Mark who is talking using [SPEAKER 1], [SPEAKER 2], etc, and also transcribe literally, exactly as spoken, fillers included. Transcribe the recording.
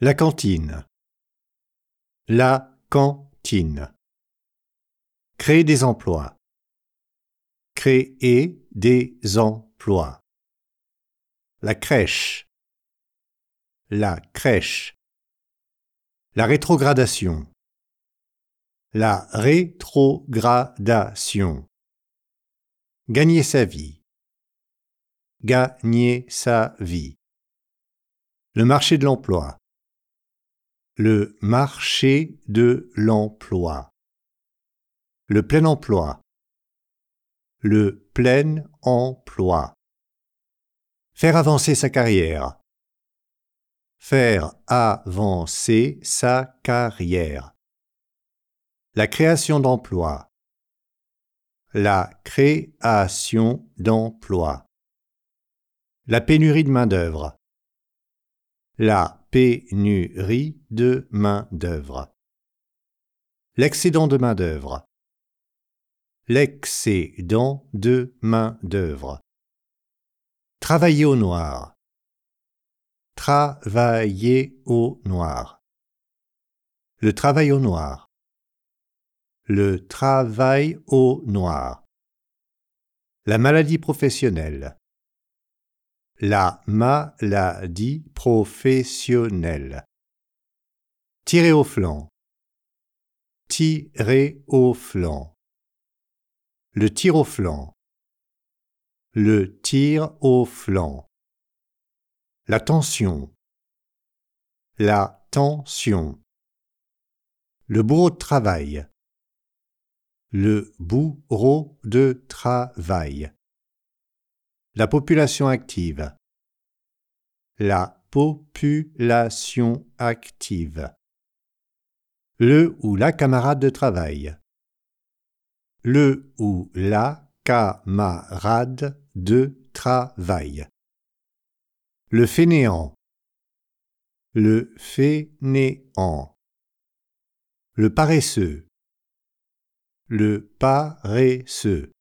[SPEAKER 1] La cantine. La cantine. Créer des emplois. Créer des emplois. La crèche. La crèche. La rétrogradation. La rétrogradation. Gagner sa vie. Gagner sa vie. Le marché de l'emploi. Le marché de l'emploi. Le plein emploi. Le plein emploi. Faire avancer sa carrière. Faire avancer sa carrière. La création d'emplois. La création d'emplois. La pénurie de main-d'œuvre. La pénurie de main-d'œuvre. L'excédent de main-d'œuvre. L'excédent de main-d'œuvre. Travailler au noir. Travailler au noir. Le travail au noir. Le travail au noir. La maladie professionnelle. La maladie professionnelle. Tirer au flanc. Tirer au flanc. Le tir au flanc. Le tir au flanc. La tension. La tension. Le bourreau de travail. Le bourreau de travail. La population active. La population active. Le ou la camarade de travail. Le ou la camarade de travail. Le fainéant. Le fainéant. Le paresseux. Le paresseux.